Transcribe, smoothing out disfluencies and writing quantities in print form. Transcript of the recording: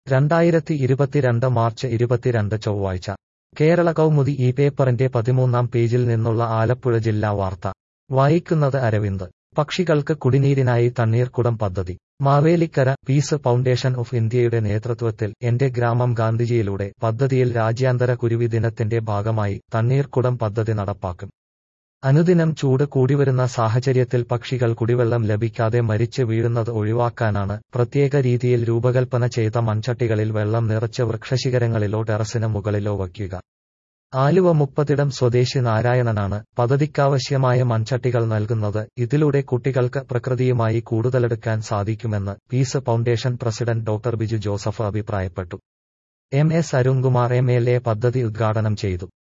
2022 March 22 ചൊവ്വാഴ്ച കേരള കൗമുദി ഈ പേപ്പറിന്റെ 13-ാം പേജിൽ നിന്നുള്ള ആലപ്പുഴ ജില്ലാ വാർത്ത വായിക്കുന്നത് അരവിന്ദ്. പക്ഷികൾക്ക് കുടിനീരിനായി തണ്ണീർക്കുടം പദ്ധതി. മാവേലിക്കര. പീസ് ഫൗണ്ടേഷൻ ഓഫ് ഇന്ത്യയുടെ നേതൃത്വത്തിൽ എന്റെ ഗ്രാമം ഗാന്ധിജിയിലൂടെ പദ്ധതിയിൽ രാജ്യാന്തര കുരുവി ദിനത്തിന്റെ ഭാഗമായി തണ്ണീർക്കുടം പദ്ധതി നടപ്പാക്കും. അനുദിനം ചൂട് കൂടിവരുന്ന സാഹചര്യത്തിൽ പക്ഷികൾ കുടിവെള്ളം ലഭിക്കാതെ മരിച്ച് വീഴുന്നത് ഒഴിവാക്കാനാണ് പ്രത്യേക രീതിയിൽ രൂപകൽപ്പന ചെയ്ത മൺചട്ടികളിൽ വെള്ളം നിറച്ച് വൃക്ഷശിഖരങ്ങളിലോ ടെറസിന് മുകളിലോ വയ്ക്കുക. ആലുവ മുപ്പത്തിടം സ്വദേശി നാരായണനാണ് പദ്ധതിക്കാവശ്യമായ മൺചട്ടികൾ നൽകുന്നത്. ഇതിലൂടെ കുട്ടികൾക്ക് പ്രകൃതിയുമായി കൂടുതലെടുക്കാൻ സാധിക്കുമെന്ന് Peace Foundation president doctor Biju Joseph അഭിപ്രായപ്പെട്ടു. എം. എസ്. അരുൺകുമാർ MLA പദ്ധതി ഉദ്ഘാടനം ചെയ്തു.